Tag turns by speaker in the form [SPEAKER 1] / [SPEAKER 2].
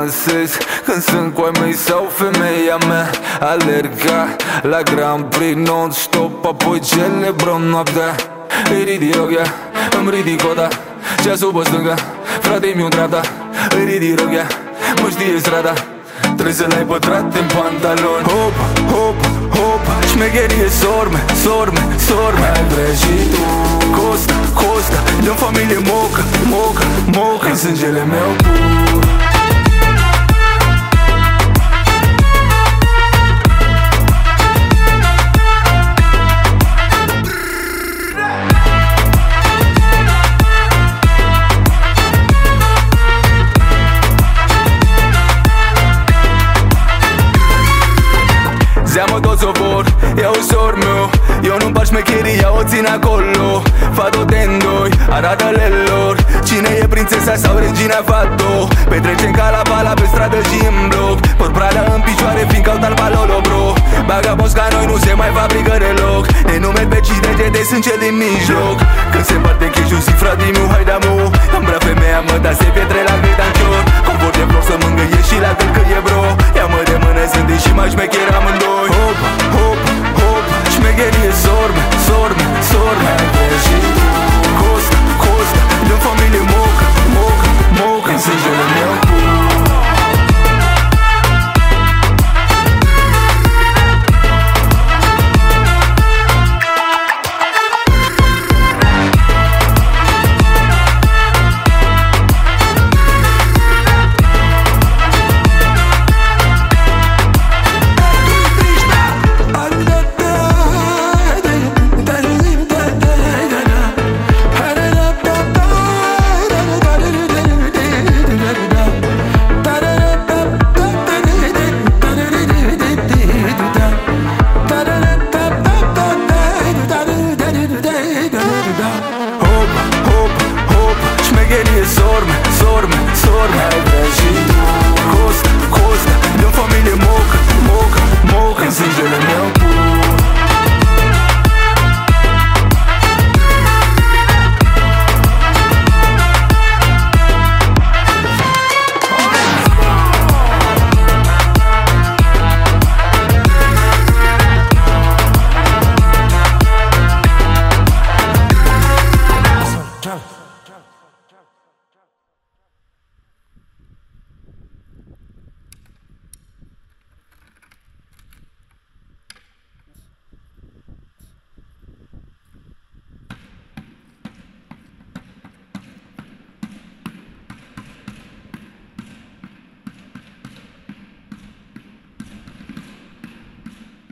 [SPEAKER 1] dansez când sunt cu ai mei sau femeia mea. Alerga la Grand Prix non-stop, apoi celebrăm noaptea. Îi ridic rochia, îmi ridic coda, ceasul pe stânga, frate-i mi-un trata. Îi ridic rochia, mă știe strada, trebuie să l-ai pătrat în pantaloni. Hop, hop, hop, șmecherie, sorme, sorme, sorme. Ai vrea și tu Costa, Costa, dăm familie moca, moca, moca. În sângele meu pur. Zeamă toți o vor, ia ușor meu. Eu nu-mi fac șmecheria, o țin acolo. Fado tendoi, arată-le lor cine e prințesa sau regina Fado. Petrecem ca la bala pe stradă și în bloc. Por Prada în picioare fiindcă au talpa Lolo, bro. Vagabonzi ca noi nu se mai fabrică deloc. Ne numeri pe 5 degete, sunt cel din mijloc. Când se împarte cheșul, zic frate-i meu, hai da-mu. Îmi vrea femeia mă, dar se pietre la gretancior. Confort de vlog să mângâie și la gâl că e bro. Ia-mă de mână, sunt